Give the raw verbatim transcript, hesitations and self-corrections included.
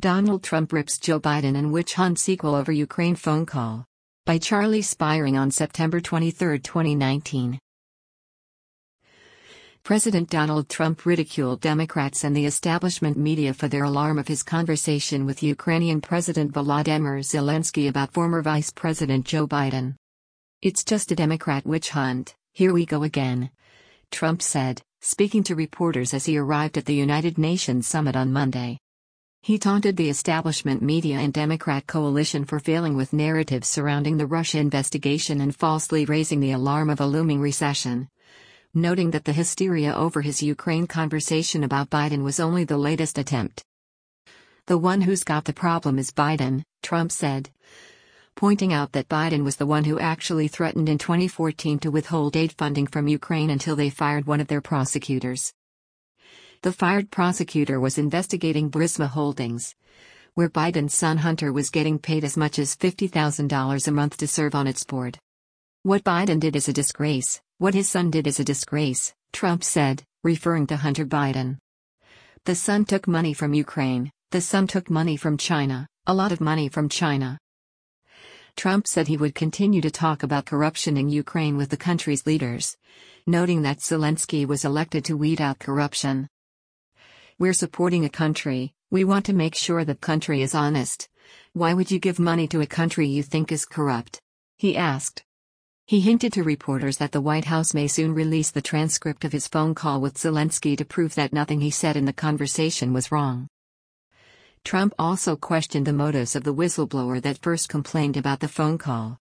Donald Trump rips Joe Biden and witch hunt sequel over Ukraine phone call. By Charlie Spiering on September twenty-third, twenty nineteen. President Donald Trump ridiculed Democrats and the establishment media for their alarm of his conversation with Ukrainian President Volodymyr Zelensky about former Vice President Joe Biden. "It's just a Democrat witch hunt, here we go again," Trump said, speaking to reporters as he arrived at the United Nations summit on Monday. He taunted the establishment media and Democrat coalition for failing with narratives surrounding the Russia investigation and falsely raising the alarm of a looming recession, noting that the hysteria over his Ukraine conversation about Biden was only the latest attempt. "The one who's got the problem is Biden," Trump said, pointing out that Biden was the one who actually threatened in twenty fourteen to withhold aid funding from Ukraine until they fired one of their prosecutors. The fired prosecutor was investigating Burisma Holdings, where Biden's son Hunter was getting paid as much as fifty thousand dollars a month to serve on its board. "What Biden did is a disgrace, what his son did is a disgrace," Trump said, referring to Hunter Biden. "The son took money from Ukraine, the son took money from China, a lot of money from China." Trump said he would continue to talk about corruption in Ukraine with the country's leaders, noting that Zelensky was elected to weed out corruption. "We're supporting a country, we want to make sure that country is honest. Why would you give money to a country you think is corrupt?" he asked. He hinted to reporters that the White House may soon release the transcript of his phone call with Zelensky to prove that nothing he said in the conversation was wrong. Trump also questioned the motives of the whistleblower that first complained about the phone call.